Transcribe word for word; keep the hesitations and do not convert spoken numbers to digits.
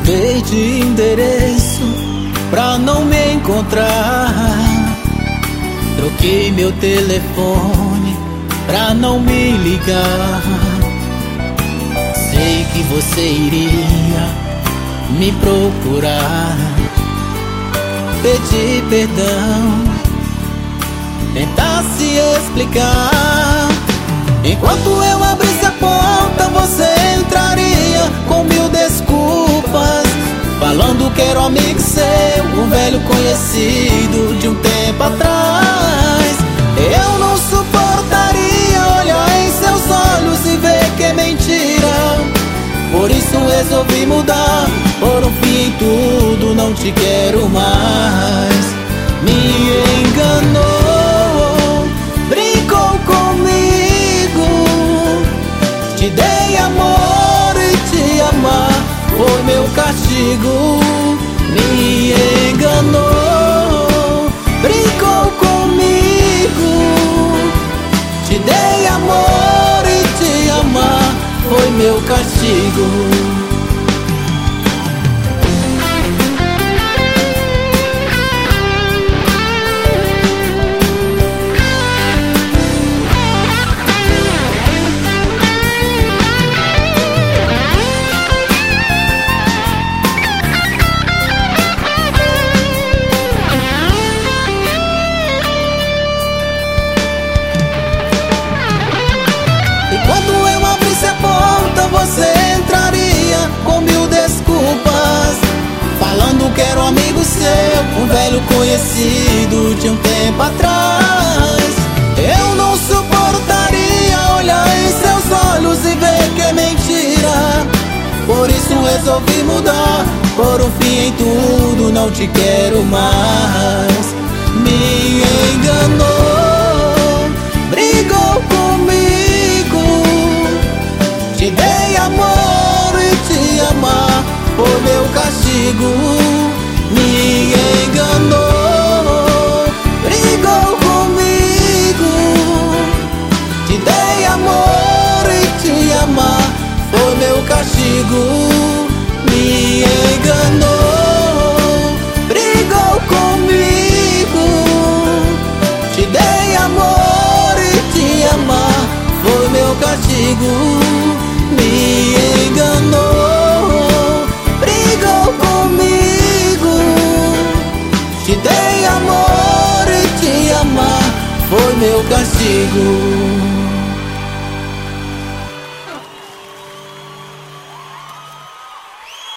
Mudei de endereço pra não me encontrar. Troquei meu telefone pra não me ligar. Sei que você iria me procurar. Pedi perdão, tentar se explicar. Enquanto eu abrisse a porta, você entraria com mil desculpas, falando que era um amigo seu, um velho conhecido de um tempo atrás. Eu não suportaria olhar em seus olhos e ver que é mentira. Por isso resolvi mudar, por um fim em tudo, não te quero mais. Me enganou, brincou comigo. Te dei amor e te amar foi meu castigo. Me enganou, brincou comigo. Te dei amor e te amar foi meu castigo. Quando eu abrisse a porta, você entraria com mil desculpas, falando que era um amigo seu, um velho conhecido de um tempo atrás. Eu não suportaria olhar em seus olhos e ver que é mentira. Por isso resolvi mudar, por um fim em tudo, não te quero mais. Me enganou, brigou comigo. Te dei amor e te amar foi meu castigo. Me enganou, brigou comigo. Te dei amor e te amar foi meu castigo. Me enganou, brigou comigo. Te dei amor e te amar foi meu castigo. Me enganou, brigou comigo. Te dei amor e te amar foi meu castigo.